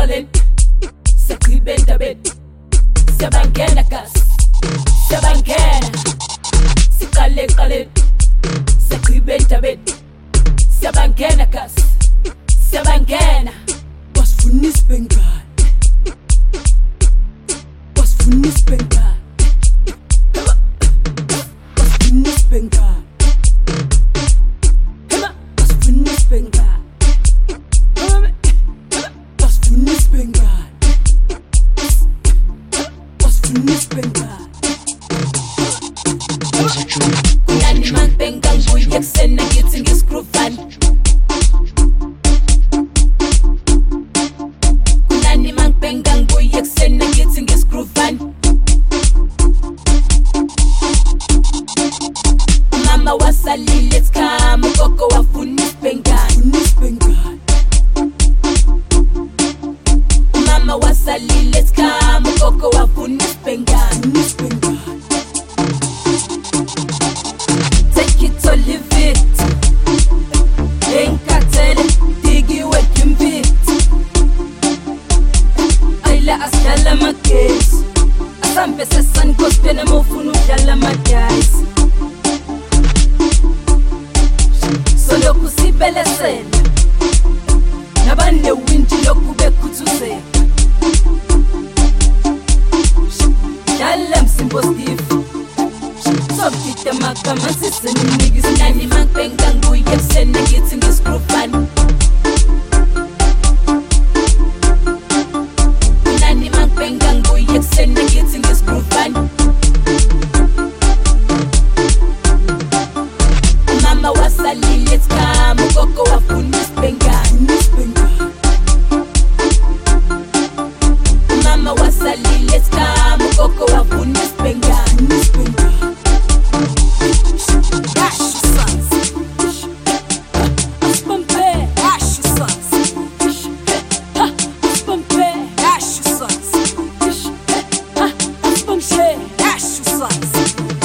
qalin Sakibenta bet Sabangena kas Sabangena Sikale qalin Sakibenta bet Sabangena kas Sabangena Was funis bengal Was funis bengal Was funis bengal Was funis bengal Was funis bengal Was funis bengal Kunani man bengal buyak sena gitsin giskrufan Kunani man bengal buyak sena gitsin giskrufan Mama wasali let's come Koko wa funis bengal Funis bengal Mama wasali let's come Koko wa funis bengal Funis bengal Take it or leave it Enkatele digi wekimbit Ayla asdala makes Asampe sesan kospene mofunu dala madais Solo kusibele sena Nabande winti lokube kutuse Dala msimbo stiff Sobkite makama sisini nigis Nani makbengangu yepsene gitsin giskrufan Nani makbengangu yepsene gitsin giskrufan Mama wasali let's come Koko wa funis bengal Funis bengal Mama wasali let's come Koko wa funis bengal Funis bengal Dash sons Spampe Dash sons Spampe Dash sons Spampe Dash sons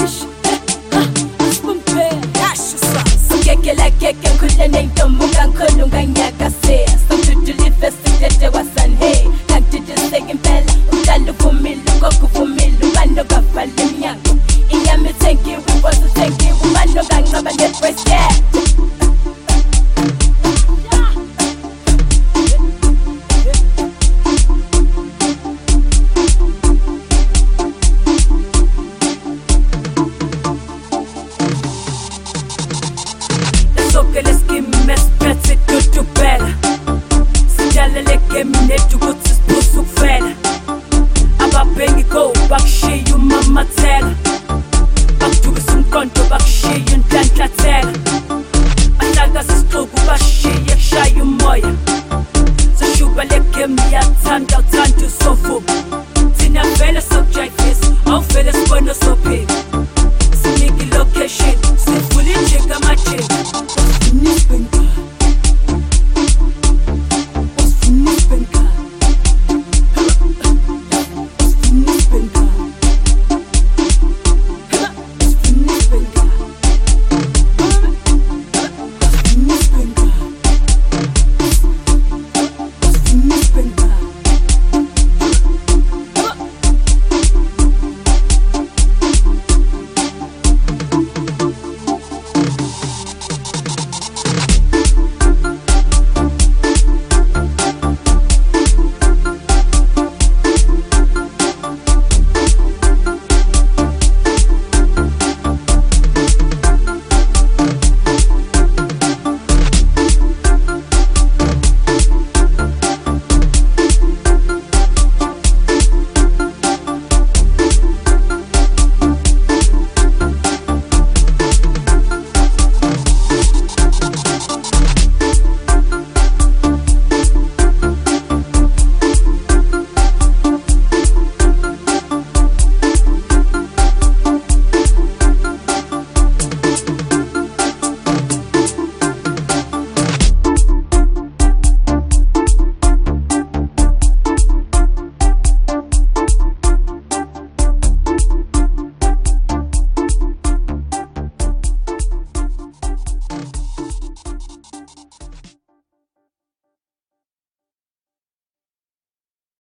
Spampe Dash sons Keke la keke kulle neydo mugan kulungan yakase Samtutuli fesitete wasan hey Kanti disegin bella Utalu fumilu koku fumilu Mano gafali myango Inyami tenki wibosu tenki Umano gangaba netwese Sokele skimmes pretsi tutu bella Sijalele kemine tukutsis pusuk fela Ababengi go bakshi yu mama tela Baktubi sumkonto bakshi yu ntantla tela Ataka siskugu bakshi yaksha yu moya Zashuba leke miya tanda